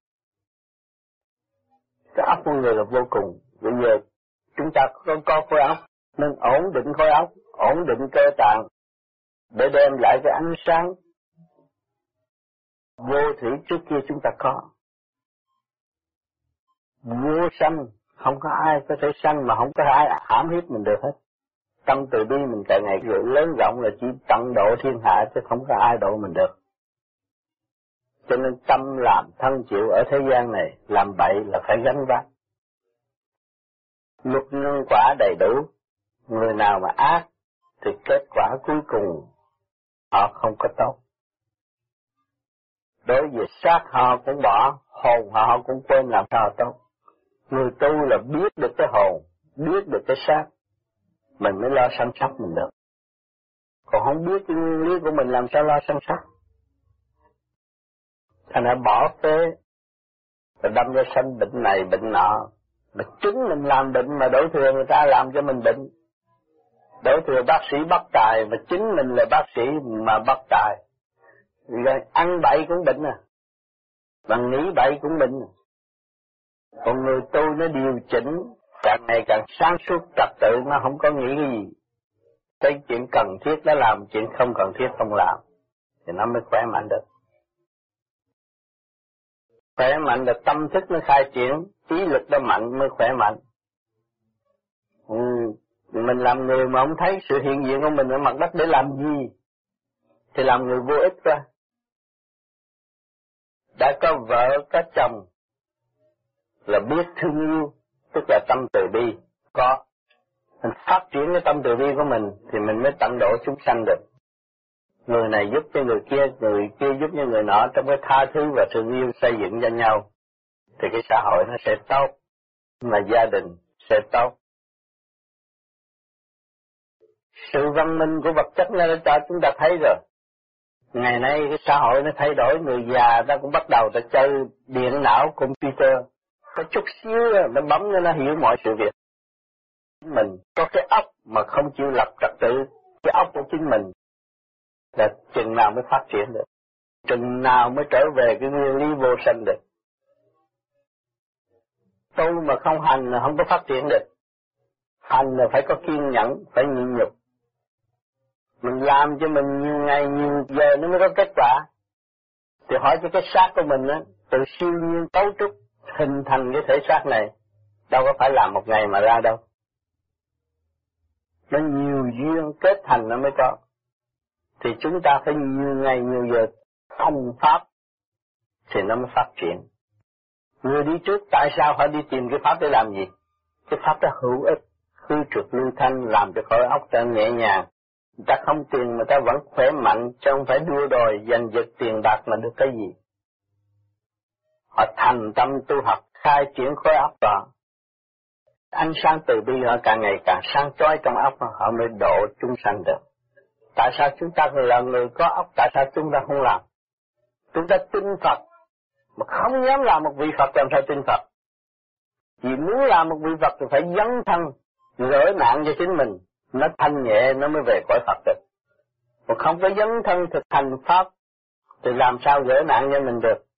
Cái óc con người là vô cùng. Bây giờ chúng ta có, có khối óc, nên ổn định khối óc, ổn định cơ tạng, để đem lại cái ánh sáng vô thủy trước kia chúng ta có. Vô sanh, không có ai có thể sanh mà không có ai hãm hiếp mình được hết. Tâm từ bi mình càng ngày càng lớn rộng là chỉ tận độ thiên hạ chứ không có ai độ mình được. Cho nên tâm làm thân chịu ở thế gian này, làm bậy là phải gánh vác. Luật nhân quả đầy đủ, người nào mà ác thì kết quả cuối cùng họ không có tốt. Đối với xác họ cũng bỏ, hồn họ cũng quên làm sao tốt. Người tu là biết được cái hồn, biết được cái xác, mình mới lo săn sóc mình được. Còn không biết cái nguyên lý của mình làm sao lo săn sóc. Thành ra bỏ phế, rồi đâm ra sanh bệnh này bệnh nọ. Mà chính mình làm bệnh mà đổ thừa người ta làm cho mình bệnh. Đổ thừa bác sĩ bất tài mà chính mình là bác sĩ mà bất tài. Rồi ăn bậy cũng bệnh à, mà nghĩ bậy cũng bệnh à. Còn người tu nó điều chỉnh, càng ngày càng sáng suốt trật tự, nó không có nghĩ cái gì. Cái chuyện cần thiết nó làm, chuyện không cần thiết không làm, thì nó mới khỏe mạnh được. Khỏe mạnh là tâm thức nó khai triển, ý lực nó mạnh mới khỏe mạnh. Ừ, mình làm người mà không thấy sự hiện diện của mình ở mặt đất để làm gì, thì làm người vô ích quá. Đã có vợ, có chồng, là biết thương yêu, tức là tâm từ bi, có. Mình phát triển cái tâm từ bi của mình, thì mình mới tận độ chúng sanh được. Người này giúp cho người kia, người kia giúp cho người nọ, trong cái tha thứ và thương yêu xây dựng cho nhau, thì cái xã hội nó sẽ tốt, mà gia đình sẽ tốt. Sự văn minh của vật chất nó đã cho chúng ta thấy rồi. Ngày nay cái xã hội nó thay đổi, người già ta cũng bắt đầu ta chơi điện não, computer. Có chút xíu nó bấm cho nó hiểu mọi sự việc. Mình có cái óc mà không chịu lập trật tự, cái óc của chính mình là chừng nào mới phát triển được, chừng nào mới trở về cái nguyên lý vô sanh được. Tu mà không hành là không có phát triển được. Hành là phải có kiên nhẫn, phải nhịn nhục. Mình làm cho mình nhiều ngày, nhiều giờ nó mới có kết quả. Thì hỏi cho cái xác của mình á, từ siêu nhiên cấu trúc hình thành cái thể xác này, đâu có phải làm một ngày mà ra đâu. Nó nhiều duyên kết thành nó mới có. Thì chúng ta phải nhiều ngày nhiều giờ thông pháp thì nó mới phát triển. Người đi trước tại sao phải đi tìm cái pháp để làm gì? Cái pháp đó hữu ích, khứ trượt lưu thanh, làm cho khối óc ta nhẹ nhàng. Người ta không tiền mà ta vẫn khỏe mạnh, chứ không phải đua đòi giành giật tiền bạc mà được cái gì. Họ thành tâm tu học, khai triển khối óc đó. Ánh sáng từ bi họ càng ngày càng sáng chói trong óc, họ mới độ chúng sanh được. Tại sao chúng ta là người có óc, tại sao chúng ta không làm? Chúng ta tin Phật, mà không dám làm một vị Phật làm sao tin Phật? Vì muốn làm một vị Phật thì phải dấn thân, gỡ nạn cho chính mình, nó thanh nhẹ nó mới về cõi Phật được. Còn không có dấn thân thực hành Pháp, thì làm sao gỡ nạn cho mình được?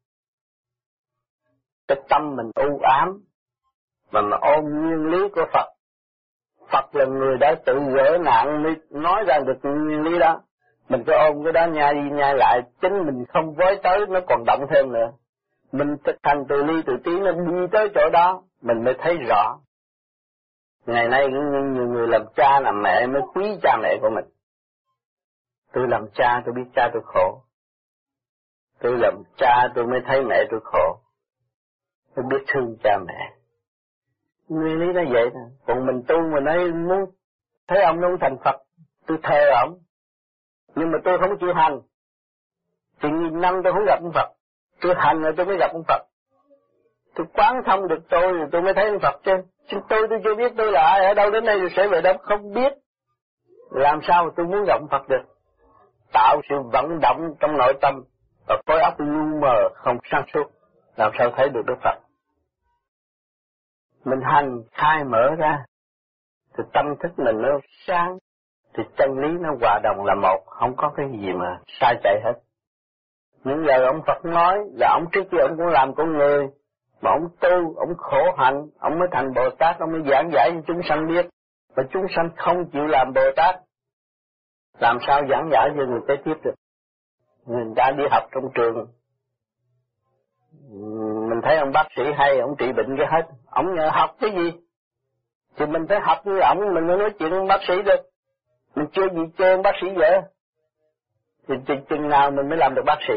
Cái tâm mình u ám, mà mà ôm nguyên lý của Phật. Phật là người đã tự gỡ nạn mới nói ra được nguyên lý đó. Mình cứ ôm cái đó nhai đi nhai lại, chính mình không với tới nó còn động thêm nữa. Mình thực hành từ ly từ tí nó đi tới chỗ đó, mình mới thấy rõ. Ngày nay nhiều người làm cha làm mẹ mới quý cha mẹ của mình. Tôi làm cha tôi biết cha tôi khổ. Tôi làm cha tôi mới thấy mẹ tôi khổ. Tôi biết thương cha mẹ. Nguyên lý nó vậy nè. Còn mình tu mà nói muốn thấy ông nó thành Phật, tôi thờ ông. Nhưng mà tôi không chịu hành. Thì nghìn năm tôi không gặp ông Phật. Tôi hành rồi tôi mới gặp ông Phật. Tôi quán thông được tôi rồi tôi mới thấy ông Phật chứ. Chứ tôi tôi chưa biết tôi là ai, ở đâu đến đây rồi sẽ về đâu không biết. Làm sao mà tôi muốn gặp ông Phật được? Tạo sự vận động trong nội tâm và khối óc lu mờ không sáng suốt. Làm sao thấy được Đức Phật? Mình hành khai mở ra thì tâm thức mình nó sáng, thì chân lý nó hòa đồng là một, không có cái gì mà sai chạy hết. Những lời ông Phật nói là ông trước kia ông cũng làm con người, mà ông tu, ông khổ hạnh, ông mới thành Bồ Tát, ông mới giảng giải cho chúng sanh biết. Mà chúng sanh không chịu làm Bồ Tát, làm sao giảng giải cho người kế tiếp được? Người ta đi học trong trường, mình thấy ông bác sĩ hay, ông trị bệnh cái hết, ông nhờ học cái gì? Thì mình phải học như ông, mình mới nói chuyện với bác sĩ được. Mình chưa gì chơi bác sĩ vậy. Thì, thì chừng nào mình mới làm được bác sĩ?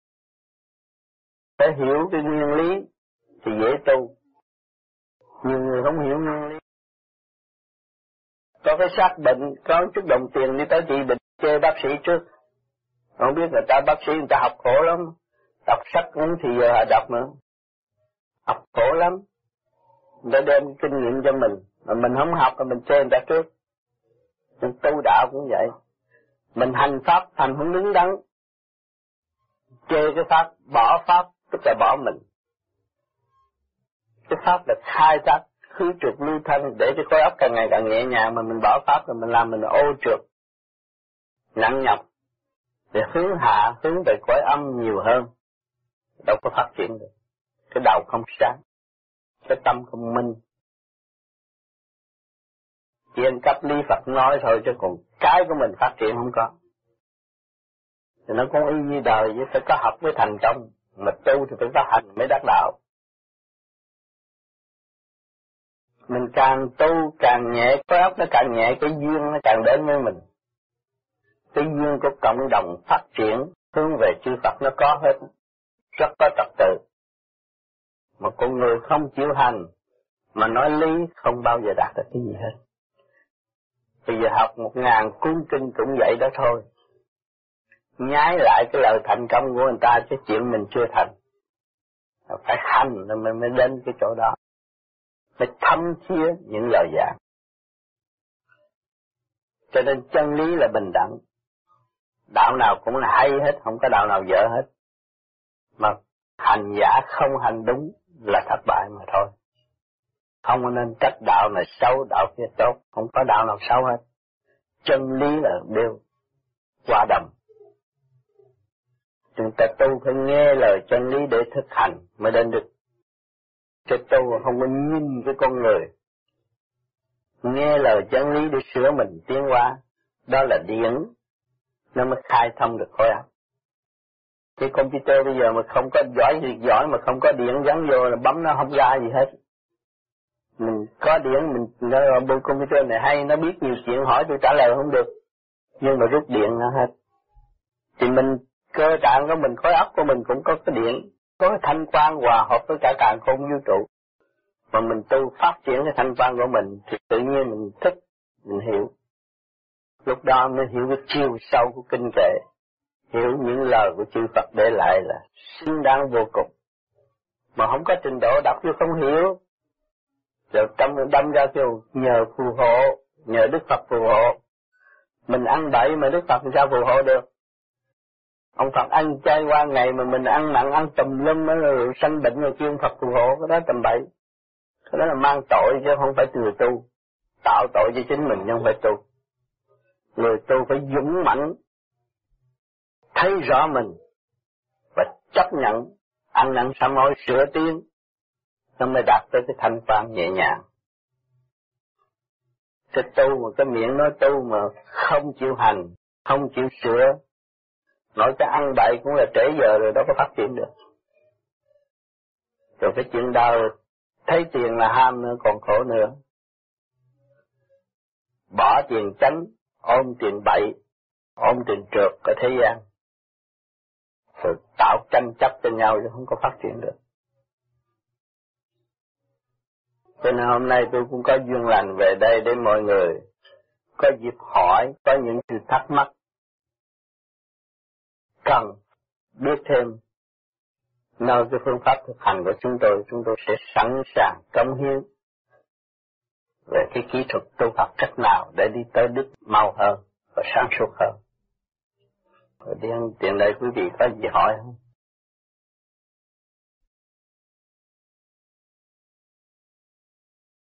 Phải hiểu cái nguyên lý thì dễ tu. Nhiều người không hiểu nguyên lý. Có cái xác bệnh, có chút đồng tiền đi tới trị bệnh, chơi bác sĩ trước. Không biết người ta bác sĩ người ta học khổ lắm. Đọc sách cũng thì giờ đọc nữa. Học khổ lắm. Người ta đem kinh nghiệm cho mình. Mà mình không học thì mình chơi người ta trước. Mình tu đạo cũng vậy. Mình hành pháp thành không đứng đắn. Chơi cái pháp, bỏ pháp, tức là bỏ mình. Cái pháp là khai thác, khứ trượt lưu thanh để cho khối óc càng ngày càng nhẹ nhàng, mà mình bỏ pháp rồi mình làm mình ô trượt, nặng nhọc, để hướng hạ, hướng về cõi âm nhiều hơn. Đâu có phát triển được. Cái đầu không sáng, cái tâm không minh. Chỉ ăn cắp lý Phật nói thôi, chứ còn cái của mình phát triển không có. Thì nó cũng y như đời, chứ phải có học mới thành công, mà tu thì phải có hành mới đắc đạo. Mình càng tu càng nhẹ, khối óc nó càng nhẹ, cái duyên nó càng đến với mình. Cái duyên của cộng đồng phát triển hướng về chư Phật nó có hết, rất có trật tự. Mà con người không chịu hành, mà nói lý không bao giờ đạt được cái gì hết. Bây giờ học một ngàn cuốn kinh cũng vậy đó thôi. Nhái lại cái lời thành công của người ta, chứ chuyện mình chưa thành. Phải hành rồi mình mới đến cái chỗ đó. Phải thấm thía những lời giảng. Cho nên chân lý là bình đẳng. Đạo nào cũng là hay hết, không có đạo nào dở hết. Mà hành giả không hành đúng là thất bại mà thôi. Không nên trách đạo này xấu, đạo kia tốt, không có đạo nào xấu hết. Chân lý là đều hòa đồng. Chúng ta tu phải nghe lời chân lý để thực hành mới đến được. Chứ tu không có nhìn cái con người. Nghe lời chân lý để sửa mình tiến hóa, đó là điển, nó mới khai thông được khối óc. Cái computer bây giờ mà không có giỏi thì giỏi, mà không có điện gắn vô là bấm nó không ra gì hết. Mình có điện, mình nó bộ computer này hay, nó biết nhiều chuyện, hỏi tôi trả lời không được, nhưng mà rút điện nó hết. Thì mình, cơ trạng của mình, khối óc của mình cũng có cái điện, có cái thanh quan hòa hợp với cả càn khôn vũ trụ. Mà mình tu phát triển cái thanh quan của mình thì tự nhiên mình thích, mình hiểu. Lúc đó mới hiểu cái chiều sâu của kinh kệ, hiểu những lời của chư Phật để lại là xứng đáng vô cùng. Mà không có trình độ đọc vô không hiểu. Rồi trong đâm ra kêu nhờ phù hộ, nhờ Đức Phật phù hộ. Mình ăn bậy mà Đức Phật sao phù hộ được? Ông Phật ăn chay qua ngày mà mình ăn nặng, ăn tùm lum rồi sanh bệnh rồi kêu ông Phật phù hộ, cái đó tầm bậy. Cái đó là mang tội chứ không phải người tu. Tạo tội cho chính mình chứ không phải tu. Người tu phải dũng mãnh, thấy rõ mình và chấp nhận, ăn năn sám hối sửa tiến, nó mới đạt tới cái thanh quan nhẹ nhàng. Cái tu mà cái miệng nói tu mà không chịu hành, không chịu sửa, nói cái ăn bậy cũng là trễ giờ rồi, đâu có phát triển được. Rồi cái chuyện đời thấy tiền là ham nữa, còn khổ nữa. Bỏ tiền chánh, ôm tiền bậy, ôm tiền trượt ở thế gian, rồi tạo tranh chấp cho nhau chứ không có phát triển được. Cho nên hôm nay tôi cũng có duyên lành về đây để mọi người có dịp hỏi, có những sự thắc mắc, cần biết thêm nơi cái phương pháp thực hành của chúng tôi, chúng tôi sẽ sẵn sàng cống hiến về cái kỹ thuật tu học cách nào để đi tới đích mau hơn và sáng suốt hơn. Rồi tiền đây quý vị có gì hỏi không?